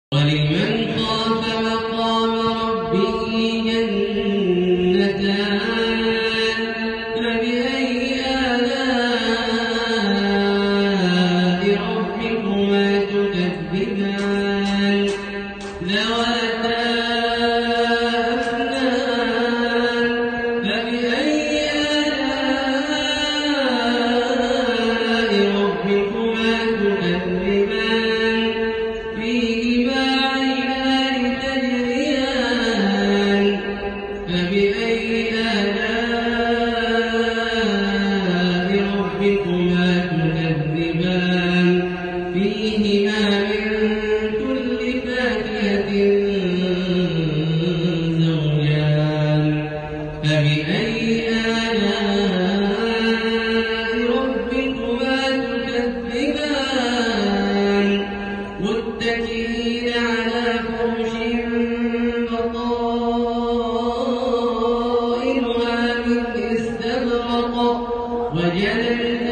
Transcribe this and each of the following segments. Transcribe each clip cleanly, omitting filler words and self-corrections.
ولمن خاف مقام ربه جنتان فبأي آلاء ربكما تكذبان ذواتا أفنان فبأي آلاء ربكما تكذبان فيهما عينان تجريان فبأي آلاء ربكما تكذبان فيهما من كل فاكهة زوجان فبأي آلاء ربكما تكذبان متكئين على فرش بطائنها من استبرق وجنى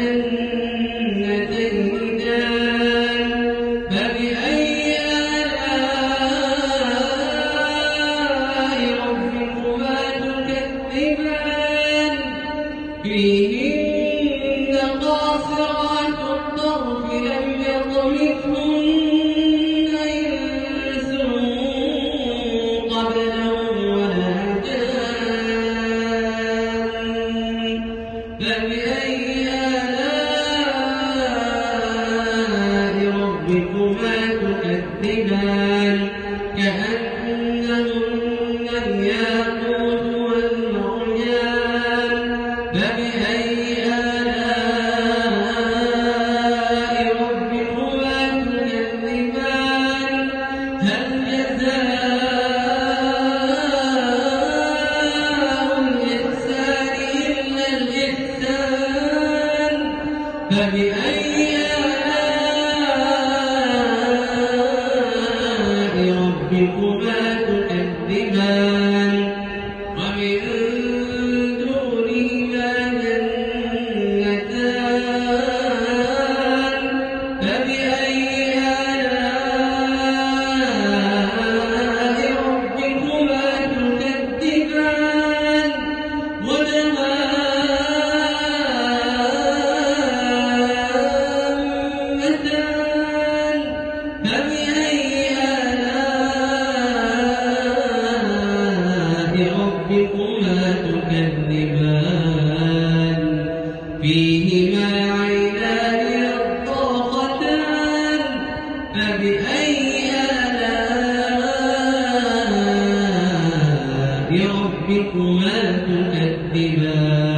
الجنتين دان فبأي آلاء ربكما تكذبان فيهن قاصرات الطرف لم يطمثهن إنس قبلهم ولا جان فبأي آلاء ربكما تكذبان كأنهن الياقوت والمرجان فبأي آلاء ربكما تكذبان هل جزاء الإحسان إلا الإحسان فبأي آلاء ربكما تكذبان ومن دونهما جنتان فبأي آلاء ربكما تكذبان مدهامتان فبأي آلاء ربكما تكذبان فيهما عينان نضاختان فبأي آلاء ربكما تكذبان